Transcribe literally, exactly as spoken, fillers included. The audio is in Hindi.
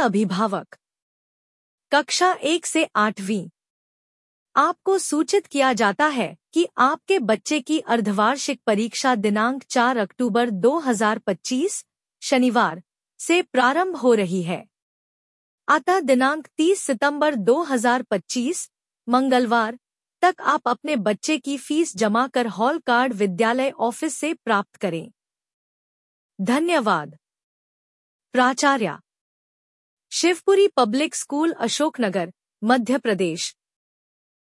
अभिभावक कक्षा एक से आठवीं, आपको सूचित किया जाता है कि आपके बच्चे की अर्धवार्षिक परीक्षा दिनांक चार अक्टूबर दो हज़ार पच्चीस शनिवार से प्रारंभ हो रही है। अतः दिनांक तीस सितंबर दो हज़ार पच्चीस मंगलवार तक आप अपने बच्चे की फीस जमा कर हॉल कार्ड विद्यालय ऑफिस से प्राप्त करें। धन्यवाद। प्राचार्य, शिवपुरी पब्लिक स्कूल, अशोकनगर, मध्य प्रदेश।